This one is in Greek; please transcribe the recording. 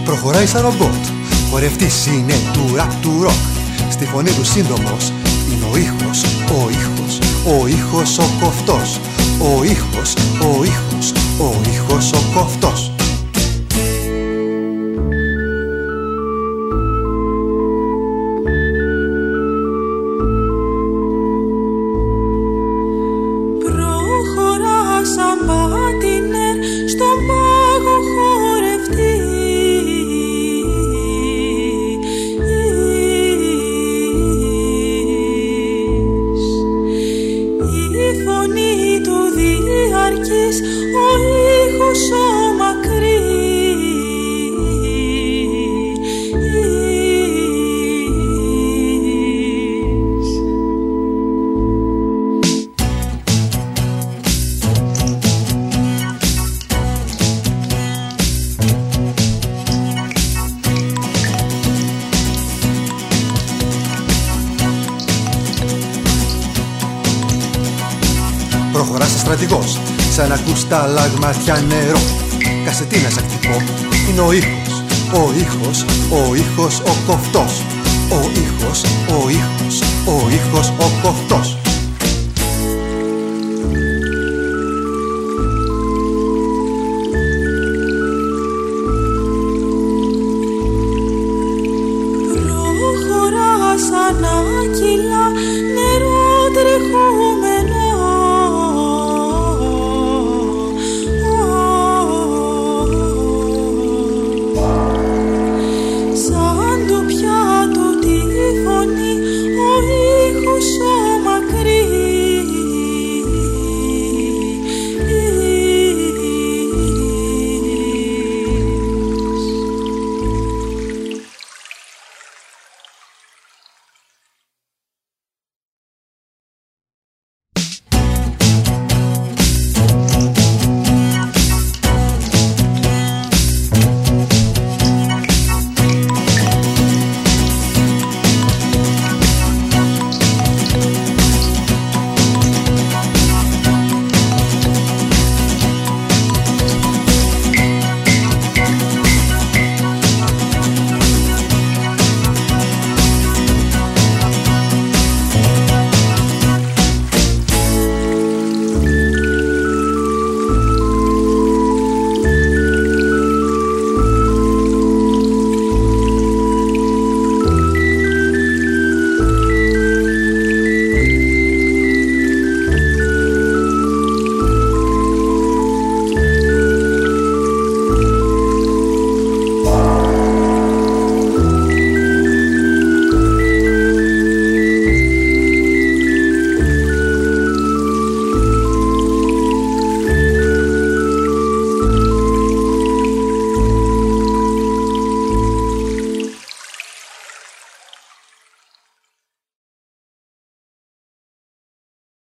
Προχωράει σαν ρομπότ, χορευτής είναι του ραπ του ροκ. Στη φωνή του σύντομος είναι ο ήχος, ο ήχος, ο ήχος ο κοφτός. Ο ήχος, ο ήχος, ο ήχος ο κοφτός. Προχωρά σαν πάτινερ στον πάγο χορευτή. Η φωνή του διαρκής, ο ήχος ο μακρύς. Προχωρά σαν στρατηγός, σαν ακούς τα λαγματιά νερό. Κασετίνα σαν χτυπώ, είναι ο ήχος, ο ήχος, ο ήχος ο κοφτός. Ο ήχος, ο ήχος, ο ήχος ο κοφτός.